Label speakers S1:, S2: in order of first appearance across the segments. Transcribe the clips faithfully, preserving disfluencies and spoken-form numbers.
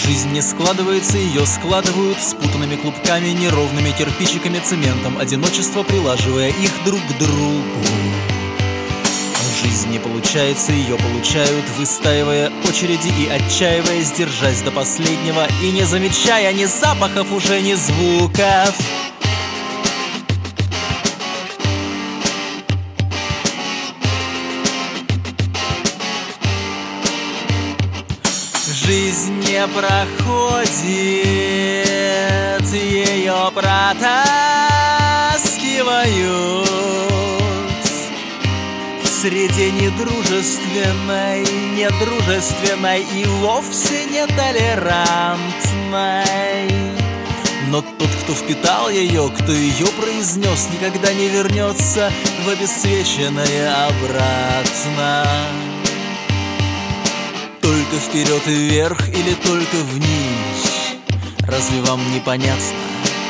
S1: Жизнь не складывается, ее складывают спутанными клубками, неровными кирпичиками, цементом, одиночество прилаживая их друг к другу. Жизнь не получается, ее получают, выстаивая очереди и отчаиваясь, держась до последнего и не замечая ни запахов, уже ни звуков. Жизнь не проходит, ее протаскивают в среде недружественной, недружественной и вовсе нетолерантной. Но тот, кто впитал ее, кто ее произнес, никогда не вернется в обесцвеченное обратно. Только вперед и вверх или только вниз? Разве вам непонятно?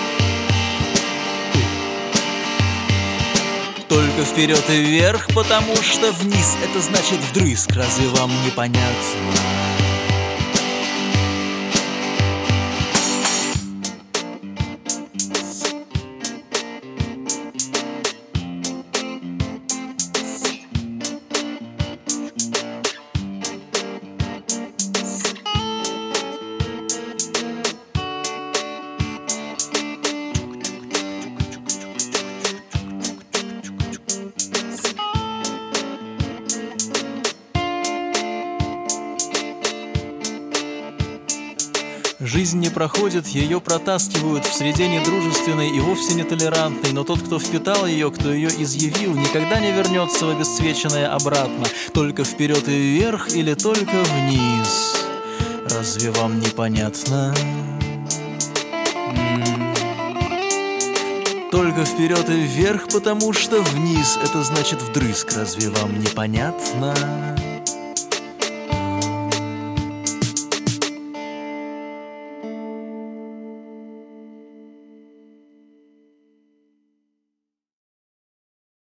S1: Только вперед и вверх, потому что вниз — это значит вдрызг. Разве вам непонятно? Жизнь не проходит, ее протаскивают в среде недружественной и вовсе нетолерантной. Но тот, кто впитал ее, кто ее изъявил, никогда не вернется в обесцвеченное обратно. Только вперед и вверх или только вниз? Разве вам непонятно? Только вперед и вверх, потому что вниз — это значит вдрызг. Разве вам непонятно?